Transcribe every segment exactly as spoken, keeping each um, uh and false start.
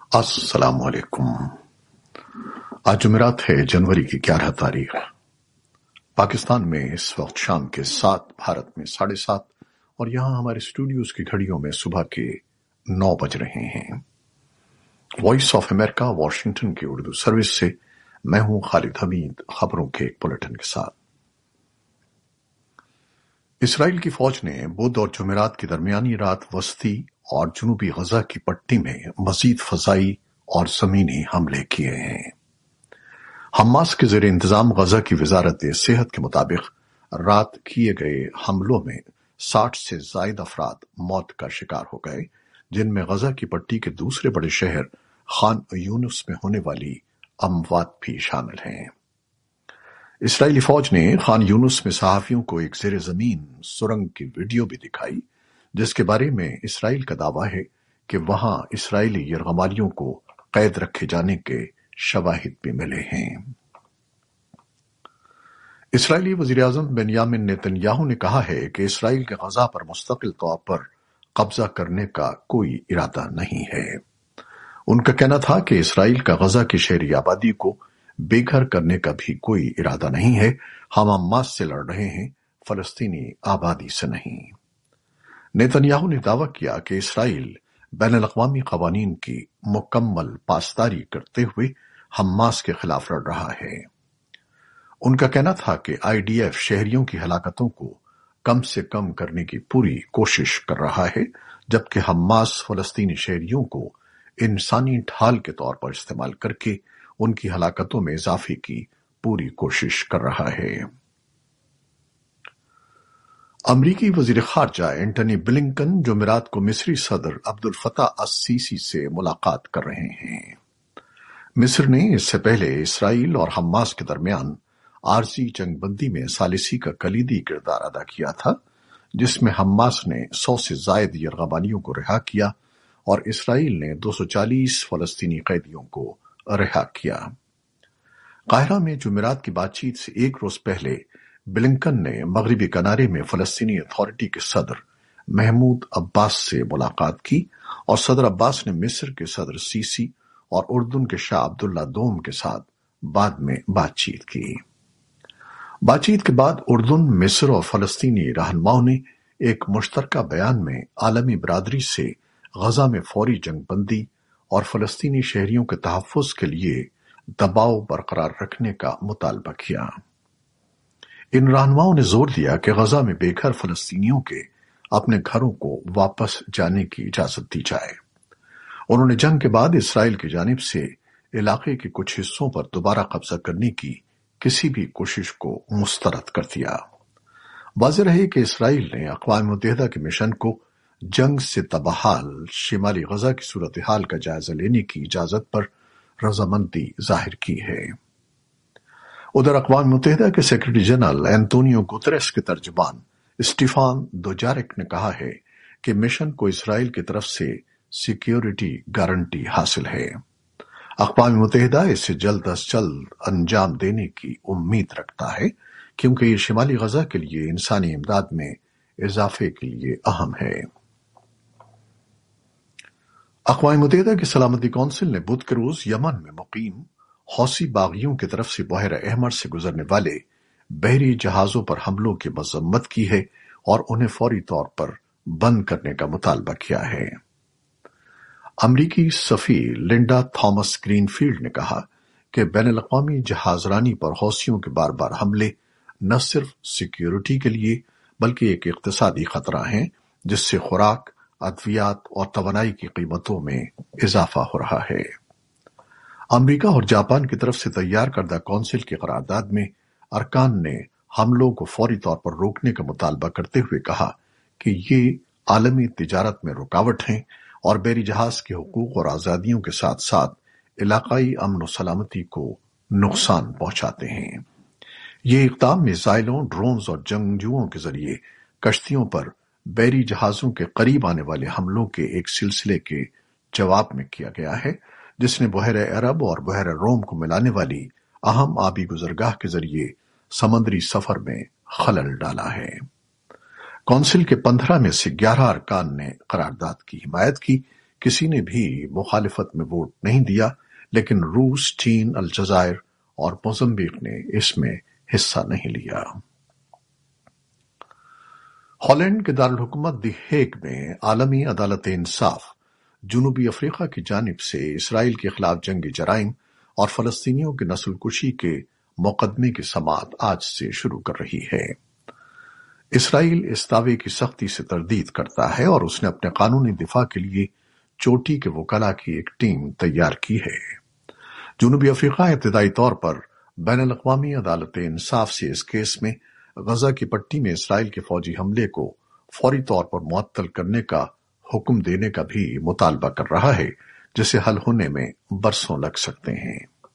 السلام علیکم۔ آج جمعرات ہے، جنوری کی گیارہ تاریخ۔ پاکستان میں اس وقت شام کے سات، بھارت میں ساڑھے سات، اور یہاں ہمارے اسٹوڈیوز کی گھڑیوں میں صبح کے نو بج رہے ہیں۔ وائس آف امریکہ واشنگٹن کی اردو سروس سے میں ہوں خالد حمید، خبروں کے ایک بلٹن کے ساتھ۔ اسرائیل کی فوج نے بدھ اور جمعرات کی درمیانی رات وسطی اور جنوبی غزہ کی پٹی میں مزید فضائی اور زمینی حملے کیے ہیں۔ حماس کے زیر انتظام غزہ کی وزارت صحت کے مطابق رات کیے گئے حملوں میں ساٹھ سے زائد افراد موت کا شکار ہو گئے، جن میں غزہ کی پٹی کے دوسرے بڑے شہر خان یونس میں ہونے والی اموات بھی شامل ہیں۔ اسرائیلی فوج نے خان یونس میں صحافیوں کو ایک زیر زمین سرنگ کی ویڈیو بھی دکھائی، جس کے بارے میں اسرائیل کا دعویٰ ہے کہ وہاں اسرائیلی یرغمالیوں کو قید رکھے جانے کے شواہد بھی ملے ہیں۔ اسرائیلی وزیراعظم بنیامن نیتن یاہو نے کہا ہے کہ اسرائیل کے غزہ پر مستقل طور پر قبضہ کرنے کا کوئی ارادہ نہیں ہے۔ ان کا کہنا تھا کہ اسرائیل کا غزہ کی شہری آبادی کو بے گھر کرنے کا بھی کوئی ارادہ نہیں ہے۔ ہم حماس سے لڑ رہے ہیں، فلسطینی آبادی سے نہیں۔ نیتن یاہو نے دعویٰ کیا کہ اسرائیل بین الاقوامی قوانین کی مکمل پاسداری کرتے ہوئے حماس کے خلاف لڑ رہا ہے۔ ان کا کہنا تھا کہ آئی ڈی ایف شہریوں کی ہلاکتوں کو کم سے کم کرنے کی پوری کوشش کر رہا ہے، جبکہ حماس فلسطینی شہریوں کو انسانی ڈھال کے طور پر استعمال کر کے ان کی ہلاکتوں میں اضافے کی پوری کوشش کر رہا ہے۔ امریکی وزیر خارجہ اینٹنی بلنکن جمعرات کو مصری صدر عبد الفتاح السیسی سے ملاقات کر رہے ہیں۔ مصر نے اس سے پہلے اسرائیل اور حماس کے درمیان عارضی جنگ بندی میں ثالثی کا کلیدی کردار ادا کیا تھا، جس میں حماس نے سو سے زائد یرغمالیوں کو رہا کیا اور اسرائیل نے دو سو چالیس فلسطینی قیدیوں کو رہا کیا۔ قاہرہ میں جمعرات کی بات چیت سے ایک روز پہلے بلنکن نے مغربی کنارے میں فلسطینی اتھارٹی کے صدر محمود عباس سے ملاقات کی اور صدر عباس نے مصر کے صدر سیسی اور اردن کے شاہ عبداللہ دوم کے ساتھ بعد میں بات چیت کی۔ بات چیت کے بعد اردن، مصر اور فلسطینی رہنماؤں نے ایک مشترکہ بیان میں عالمی برادری سے غزہ میں فوری جنگ بندی اور فلسطینی شہریوں کے تحفظ کے لیے دباؤ برقرار رکھنے کا مطالبہ کیا۔ ان رہنماؤں نے زور دیا کہ غزہ میں بے گھر فلسطینیوں کے اپنے گھروں کو واپس جانے کی اجازت دی جائے۔ انہوں نے جنگ کے بعد اسرائیل کی جانب سے علاقے کے کچھ حصوں پر دوبارہ قبضہ کرنے کی کسی بھی کوشش کو مسترد کر دیا۔ واضح رہے کہ اسرائیل نے اقوام متحدہ کے مشن کو جنگ سے تباہال شمالی غزہ کی صورتحال کا جائزہ لینے کی اجازت پر رضامندی ظاہر کی ہے۔ ادھر اقوام متحدہ کے سیکرٹری جنرل اینتونیو گوتریس کے ترجمان اسٹیفان دوجارک نے کہا ہے کہ مشن کو اسرائیل کی طرف سے سیکیورٹی گارنٹی حاصل ہے۔ اقوام متحدہ اس سے جلد از جلد انجام دینے کی امید رکھتا ہے، کیونکہ یہ شمالی غزہ کے لیے انسانی امداد میں اضافے کے لیے اہم ہے۔ اقوام متحدہ کی سلامتی کونسل نے بدھ کے روز یمن میں مقیم حوثی باغیوں کی طرف سے بحیرہ احمر سے گزرنے والے بحری جہازوں پر حملوں کی مذمت کی ہے اور انہیں فوری طور پر بند کرنے کا مطالبہ کیا ہے۔ امریکی سفیر لنڈا تھامس گرین فیلڈ نے کہا کہ بین الاقوامی جہاز رانی پر حوثیوں کے بار بار حملے نہ صرف سیکیورٹی کے لیے بلکہ ایک اقتصادی خطرہ ہیں، جس سے خوراک، ادویات اور توانائی کی قیمتوں میں اضافہ ہو رہا ہے۔ امریکہ اور جاپان کی طرف سے تیار کردہ کونسل کی قرارداد میں ارکان نے حملوں کو فوری طور پر روکنے کا مطالبہ کرتے ہوئے کہا کہ یہ عالمی تجارت میں رکاوٹ ہیں اور بحری جہاز کے حقوق اور آزادیوں کے ساتھ ساتھ علاقائی امن و سلامتی کو نقصان پہنچاتے ہیں۔ یہ اقدام میزائلوں، ڈرونز اور جنگجوؤں کے ذریعے کشتیوں پر بحری جہازوں کے قریب آنے والے حملوں کے ایک سلسلے کے جواب میں کیا گیا ہے، جس نے بحیرہ عرب اور بحیرہ روم کو ملانے والی اہم آبی گزرگاہ کے ذریعے سمندری سفر میں خلل ڈالا ہے۔ کونسل کے پندرہ میں سے گیارہ ارکان نے قرارداد کی حمایت کی، کسی نے بھی مخالفت میں ووٹ نہیں دیا، لیکن روس، چین، الجزائر اور موزمبیق نے اس میں حصہ نہیں لیا۔ ہالینڈ کے دارالحکومت دی ہیگ میں عالمی عدالت انصاف جنوبی افریقہ کی جانب سے اسرائیل کے خلاف جنگی جرائم اور فلسطینیوں کی نسل کشی کے مقدمے کی سماعت آج سے شروع کر رہی ہے۔ اسرائیل اس دعوے کی سختی سے تردید کرتا ہے اور اس نے اپنے قانونی دفاع کے لیے چوٹی کے وکلاء کی ایک ٹیم تیار کی ہے۔ جنوبی افریقہ ابتدائی طور پر بین الاقوامی عدالت انصاف سے اس کیس میں غزہ کی پٹی میں اسرائیل کے فوجی حملے کو فوری طور پر معطل کرنے کا حکم دینے کا بھی مطالبہ کر رہا ہے، جسے حل ہونے میں برسوں لگ سکتے ہیں۔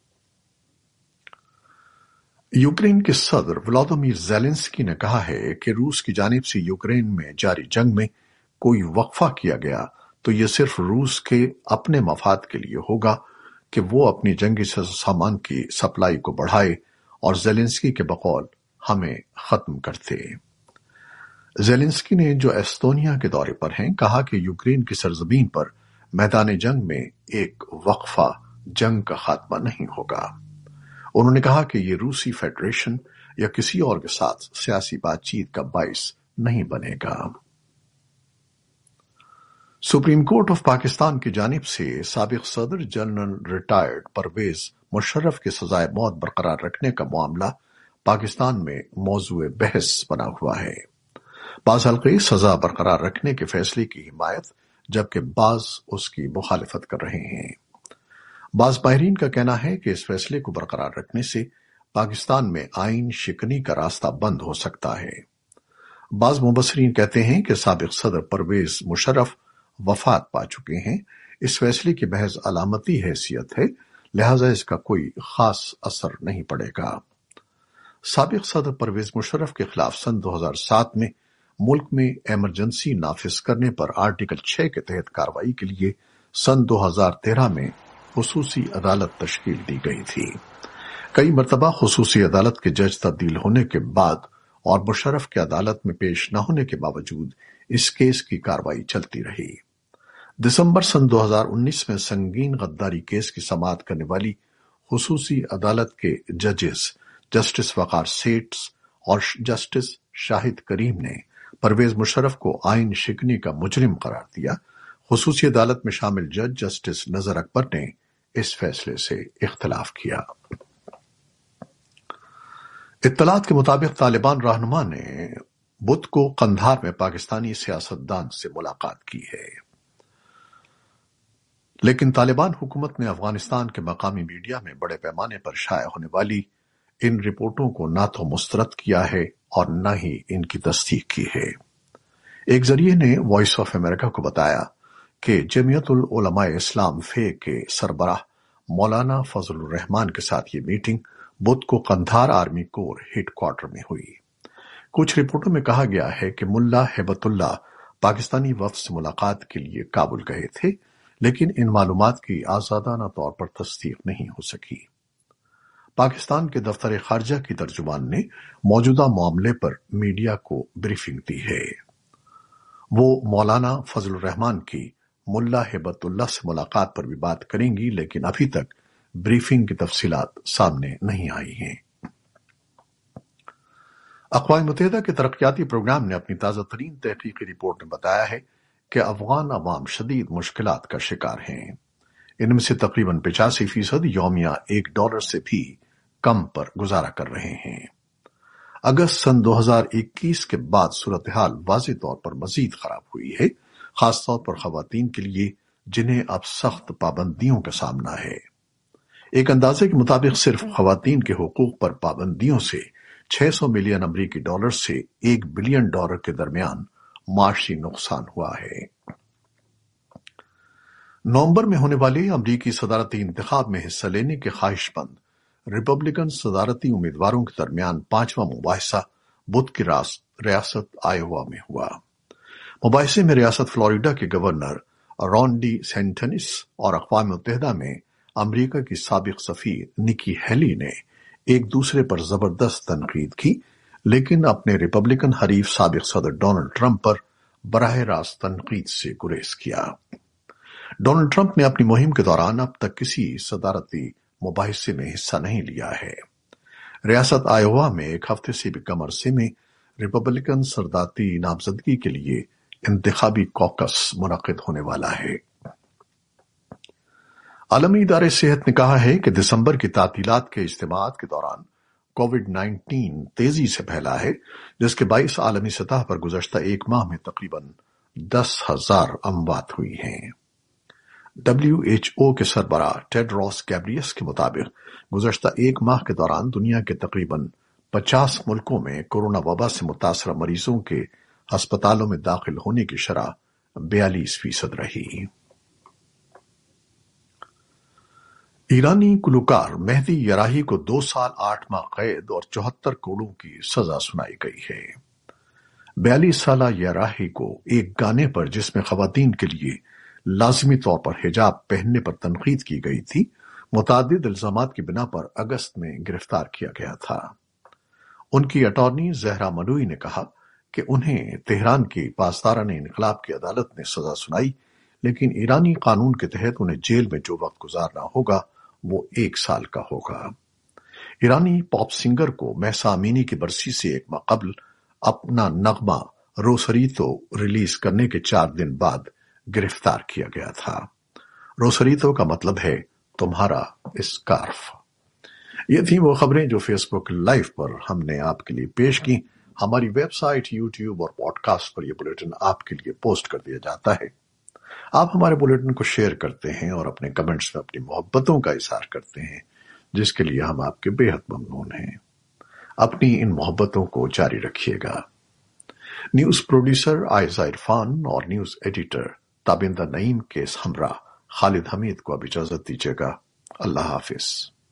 یوکرین کے صدر ولادیمیر زیلنسکی نے کہا ہے کہ روس کی جانب سے یوکرین میں جاری جنگ میں کوئی وقفہ کیا گیا تو یہ صرف روس کے اپنے مفاد کے لیے ہوگا کہ وہ اپنی جنگی سامان کی سپلائی کو بڑھائے، اور زیلنسکی کے بقول ہمیں ختم کرتے۔ زیلنسکی نے، جو ایستونیا کے دورے پر ہیں، کہا کہ یوکرین کی سرزمین پر میدان جنگ میں ایک وقفہ جنگ کا خاتمہ نہیں ہوگا۔ انہوں نے کہا کہ یہ روسی فیڈریشن یا کسی اور کے ساتھ سیاسی بات چیت کا باعث نہیں بنے گا۔ سپریم کورٹ آف پاکستان کی جانب سے سابق صدر جنرل ریٹائرڈ پرویز مشرف کی سزائے موت برقرار رکھنے کا معاملہ پاکستان میں موضوع بحث بنا ہوا ہے۔ بعض حلقے سزا برقرار رکھنے کے فیصلے کی حمایت جبکہ بعض اس کی مخالفت کر رہے ہیں۔ بعض ماہرین کا کہنا ہے کہ اس فیصلے کو برقرار رکھنے سے پاکستان میں آئین شکنی کا راستہ بند ہو سکتا ہے۔ بعض مبصرین کہتے ہیں کہ سابق صدر پرویز مشرف وفات پا چکے ہیں۔ اس فیصلے کی محض علامتی حیثیت ہے، لہذا اس کا کوئی خاص اثر نہیں پڑے گا۔ سابق صدر پرویز مشرف کے خلاف سن دو ہزار سات میں ملک میں ایمرجنسی نافذ کرنے پر آرٹیکل چھ کے تحت کارروائی کے لیے سن دو ہزار تیرہ میں خصوصی عدالت تشکیل دی گئی تھی۔ کئی مرتبہ خصوصی عدالت کے جج تبدیل ہونے کے بعد اور مشرف کے عدالت میں پیش نہ ہونے کے باوجود اس کیس کی کارروائی چلتی رہی۔ دسمبر سن دو ہزار انیس میں سنگین غداری کیس کی سماعت کرنے والی خصوصی عدالت کے ججز جسٹس وقار سیٹھ اور جسٹس شاہد کریم نے پرویز مشرف کو آئین شکنی کا مجرم قرار دیا۔ خصوصی عدالت میں شامل جج جسٹس نذر اکبر نے اس فیصلے سے اختلاف کیا۔ اطلاعات کے مطابق طالبان رہنما نے بدھ کو قندھار میں پاکستانی سیاستدان سے ملاقات کی ہے، لیکن طالبان حکومت نے افغانستان کے مقامی میڈیا میں بڑے پیمانے پر شائع ہونے والی ان رپورٹوں کو نہ تو مسترد کیا ہے اور نہ ہی ان کی تصدیق کی ہے۔ ایک ذریعے نے وائس آف امریکہ کو بتایا کہ جمعیت العلماء اسلام فے کے سربراہ مولانا فضل الرحمان کے ساتھ یہ میٹنگ بدھ کو Kandahar army corps headquarter میں ہوئی۔ کچھ رپورٹوں میں کہا گیا ہے کہ ملا ہیبت اللہ پاکستانی وفد سے ملاقات کے لیے کابل گئے تھے، لیکن ان معلومات کی آزادانہ طور پر تصدیق نہیں ہو سکی۔ پاکستان کے دفتر خارجہ کی ترجمان نے موجودہ معاملے پر میڈیا کو بریفنگ دی ہے۔ وہ مولانا فضل الرحمان کی ملا ہیبت اللہ سے ملاقات پر بھی بات کریں گی، لیکن ابھی تک بریفنگ کی تفصیلات سامنے نہیں آئی ہیں۔ اقوام متحدہ کے ترقیاتی پروگرام نے اپنی تازہ ترین تحقیقی رپورٹ میں بتایا ہے کہ افغان عوام شدید مشکلات کا شکار ہیں۔ ان میں سے تقریباً پچاسی فیصد یومیہ ایک ڈالر سے بھی کم پر گزارا کر رہے ہیں۔ اگست سن دو ہزار اکیس کے بعد صورتحال واضح طور پر مزید خراب ہوئی ہے، خاص طور پر خواتین کے لیے جنہیں اب سخت پابندیوں کا سامنا ہے۔ ایک اندازے کے مطابق صرف خواتین کے حقوق پر پابندیوں سے چھ سو ملین امریکی ڈالر سے ایک بلین ڈالر کے درمیان معاشی نقصان ہوا ہے۔ نومبر میں ہونے والے امریکی صدارتی انتخاب میں حصہ لینے کے خواہش مند ریپبلکن صدارتی امیدواروں کے درمیان پانچواں مباحثہ بدھ کی ریاست آئیوا میں ہوا۔ مباحثے میں ریاست فلوریڈا کے گورنر رون ڈی سینٹنس اور اقوام متحدہ میں امریکہ کی سابق سفیر نکی ہیلی نے ایک دوسرے پر زبردست تنقید کی، لیکن اپنے ریپبلکن حریف سابق صدر ڈونلڈ ٹرمپ پر براہ راست تنقید سے گریز کیا۔ ڈونلڈ ٹرمپ نے اپنی مہم کے دوران اب تک کسی صدارتی مباحثے میں حصہ نہیں لیا ہے۔ ریاست آئیوا میں ایک ہفتے سے بھی کم عرصے میں ریپبلکن صدارتی نامزدگی کے لیے انتخابی کوکس منعقد ہونے والا ہے۔ عالمی ادارہ صحت نے کہا ہے کہ دسمبر کی تعطیلات کے اجتماعات کے دوران کووڈ نائنٹین تیزی سے پھیلا ہے، جس کے باعث عالمی سطح پر گزشتہ ایک ماہ میں تقریباً دس ہزار اموات ہوئی ہیں۔ ڈبلیو ایچ او کے سربراہ ٹیڈروس گیبریئس کے مطابق گزشتہ ایک ماہ کے دوران دنیا کے تقریباً پچاس ملکوں میں کورونا وبا سے متاثرہ مریضوں کے ہسپتالوں میں داخل ہونے کی شرح بیالیس فیصد رہی۔ ایرانی گلوکار مہدی یراحی کو دو سال آٹھ ماہ قید اور چوہتر کروڑوں کی سزا سنائی گئی ہے۔ بیالیس سالہ یراحی کو ایک گانے پر جس میں خواتین کے لیے لازمی طور پر حجاب پہننے پر تنقید کی گئی تھی، متعدد الزامات کی بنا پر اگست میں گرفتار کیا گیا تھا۔ ان کی اٹارنی زہرا منوئی نے کہا کہ انہیں تہران کی پاسداران انقلاب کی عدالت نے سزا سنائی، لیکن ایرانی قانون کے تحت انہیں جیل میں جو وقت گزارنا ہوگا وہ ایک سال کا ہوگا۔ ایرانی پاپ سنگر کو مہسا امینی کی برسی سے ایک ماہ قبل اپنا نغمہ روسریتو ریلیز کرنے کے چار دن بعد گرفتار کیا گیا تھا۔ روسریتو کا مطلب ہے تمہارا اسکارف۔ یہ تھیں وہ خبریں جو فیس بک لائیو پر ہم نے آپ کے لیے پیش کی۔ ہماری ویب سائٹ، یوٹیوب اور پوڈ کاسٹ پر یہ بلیٹن آپ کے لیے پوسٹ کر دیا جاتا ہے۔ آپ ہمارے بلیٹن کو شیئر کرتے ہیں اور اپنے کمنٹس میں اپنی محبتوں کا اظہار کرتے ہیں، جس کے لیے ہم آپ کے بے حد ممنون ہیں۔ اپنی ان محبتوں کو جاری رکھیے گا۔ نیوز پروڈیوسر عائزہ عرفان اور نیوز ایڈیٹر تابندہ نعیم کے ہمراہ خالد حمید کو اب اجازت دیجیے گا۔ اللہ حافظ۔